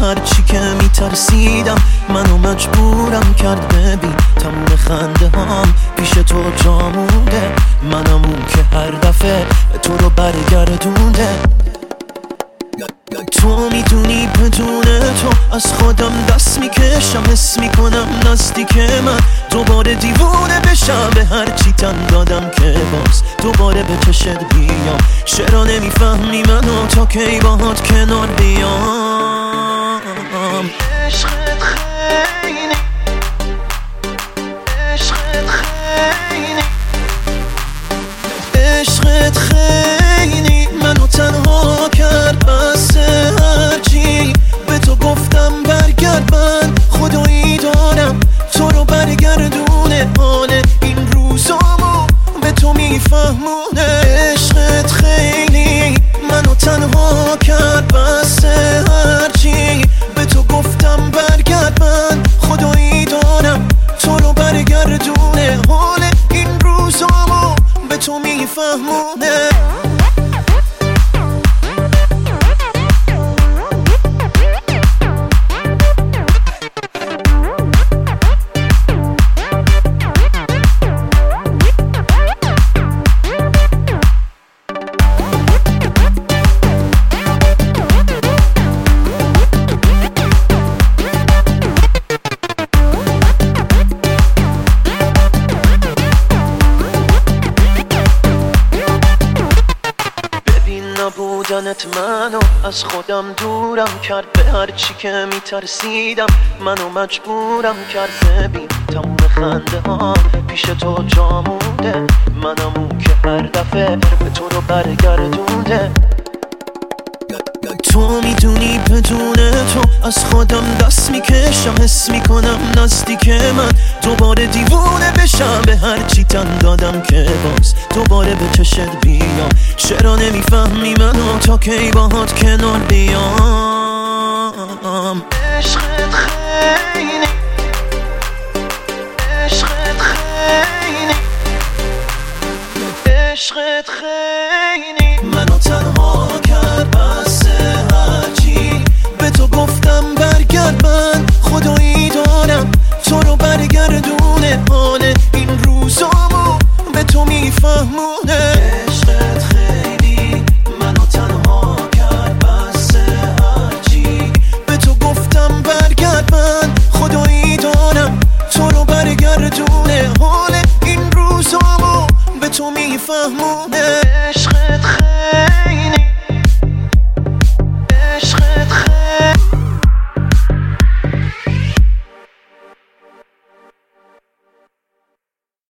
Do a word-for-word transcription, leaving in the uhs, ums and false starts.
هرچی که میترسیدم منو مجبورم کرد. ببین تموم خنده هام پیش تو جا مونده، منم اون که هر دفعه تو رو برگردونده. تو میدونی بدون تو از خودم دست میکشم، حس میکنم نزدیک من دوباره دیوونه بشم. به هرچی تن دادم که باز دوباره به چشت بیام. چرا نمیفهمی منو تا کی باهات کنار بیام؟ عشقت خیلی عشقت خیلی عشقت خیلی منو تنها کرد. بس هرچی به تو گفتم برگرد، من خدایی دارم تو رو برگردونه. حال این روزامو به تو میفهمونه. عشقت خیلی منو تنها کرد. بس هرچی به تو گفتم برگرد، من خدایی دارم تو رو برگردونه. حال این روزامو به تو میفهمونه. نبودنت منو از خودم دورم کرد. به هرچی که میترسیدم منو مجبورم کرد. ببین تموم خنده ها پیش تو جا مونده، منم اون که هر دفعه به تو رو برگردونده. تو میدونی بدون تو از خودم دست میکشم، حس میکنم نزدیک من دوباره دیوونه بشم. به هرچی تن دادم که باز دوباره به چشت بیام. چرا نمیفهمی منو تا کی باهات کنار بیام؟ عشقت خیلی عشقت خیلی عشقت خیلی منو تنها